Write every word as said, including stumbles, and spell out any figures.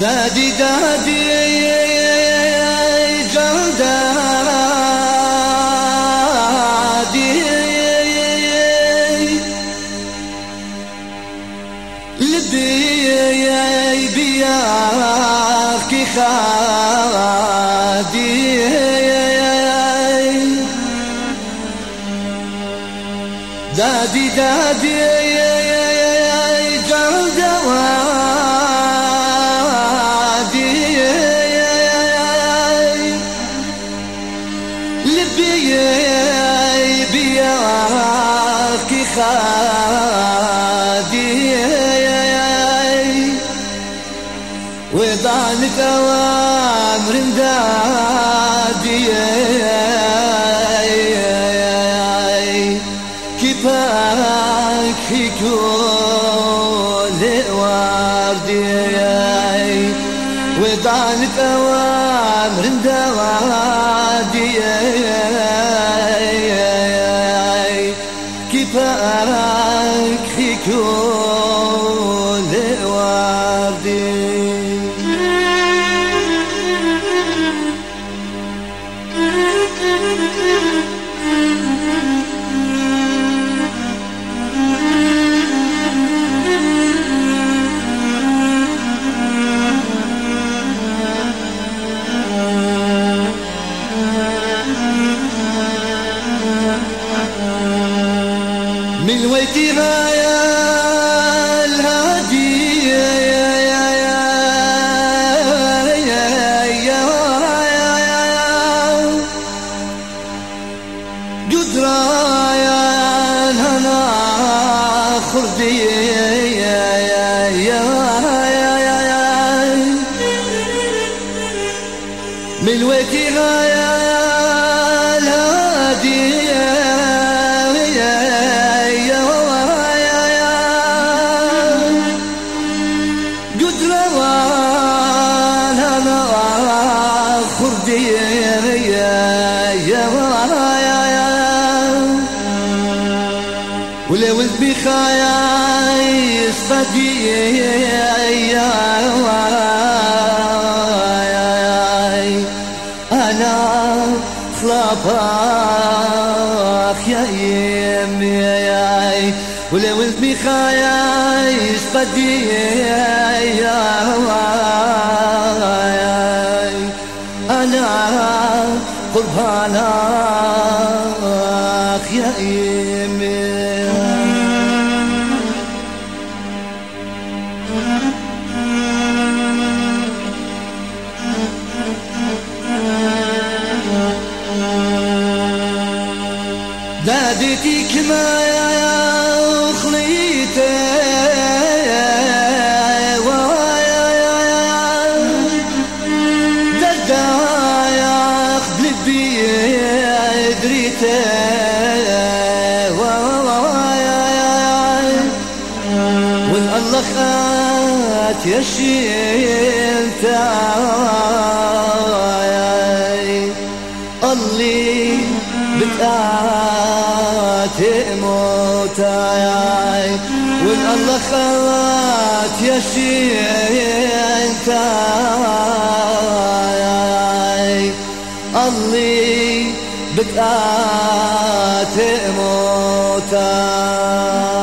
دادي دادي جلدادي لبي بياك خادي دادي دادي خادي وضعنك أوامر دادي كيفك في كل وردي وضعنك أوامر دادي كيفك في كل وردي من ويتها يا الهادي يا يا يا يا يا قدرة يا الهنا خردي يا يا يا يا من ويتها يا الهادي ولو بخايس بدي أنا خلافك يا يمي ولو بخايس بدي أنا قربانك يا يمي ناديتك ما يا خليتي ويا دقايق بلبي دريتي وان الله خات يا شيلتا اللي بتقات موتاي وان الله خات يا شيلتاي اللي بتقات موتاي